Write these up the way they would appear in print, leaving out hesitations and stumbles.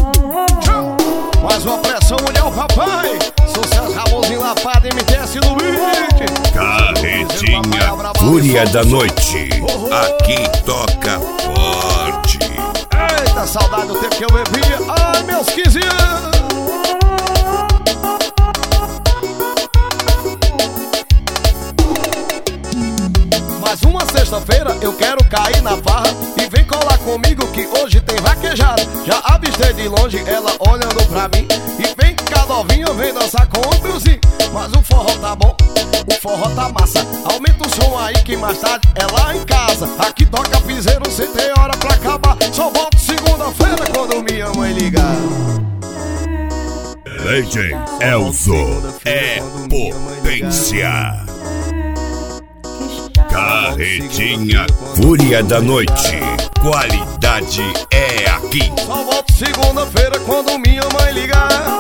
Mais uma pressão, mulher, o papai. Sucesso, Ramonzinho, Lapada, MTS no beat. Carretinha, Fúria da Noite. Aqui toca forte. Eita, saudade do tempo que eu bebia. Ai, meus 15 anos. Mais uma sexta-feira eu quero cair na farra. E vem colar comigo que hoje tem vaquejada. Já avistei de longe ela olhando pra mim. E vem cá novinha, vem dançar com o Brilzinho. Mas o forró tá bom, o forró tá massa. Aumenta o som aí que mais tarde é lá em casa. Aqui toca piseiro, cê tem hora pra acabar. Só volto segunda-feira quando minha mãe ligar. DJ Elzo é potência. Carretinha, Fúria da Noite. Qualidade é aqui. Só volto segunda-feira quando minha mãe ligar.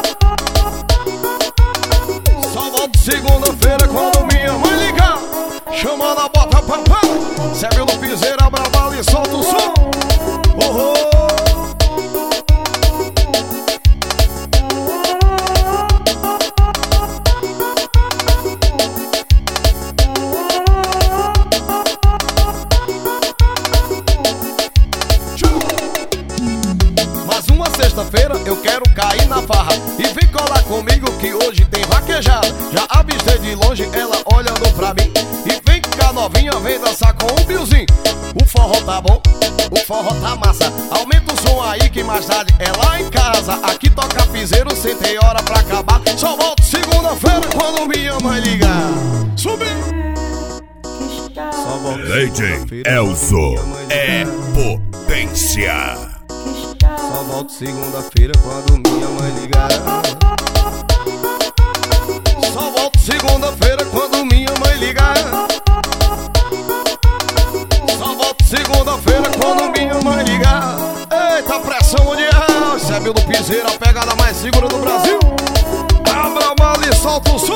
Só volto segunda-feira quando minha mãe ligar. Chamando a bota papai. Serve no piseiro, abra a bala e solta o som. Oh, oh. Sexta-feira eu quero cair na farra. E vem colar comigo que hoje tem vaquejada. Já avistei de longe ela olhando pra mim. E vem cá novinha, vem dançar com o Brilzinho. O forró tá bom, o forró tá massa. Aumenta o som aí que mais tarde é lá em casa. Aqui toca piseiro, cê tem hora pra acabar. Só volto segunda-feira quando minha mãe ligar. Subiu! DJ Elzo é potência. Só volto segunda-feira quando minha mãe ligar. Só volto segunda-feira quando minha mãe ligar. Só volto segunda-feira quando minha mãe ligar. Eita, pressão mundial. Recebe no piseiro, a pegada mais segura do Brasil. Abra a mala e solta o som.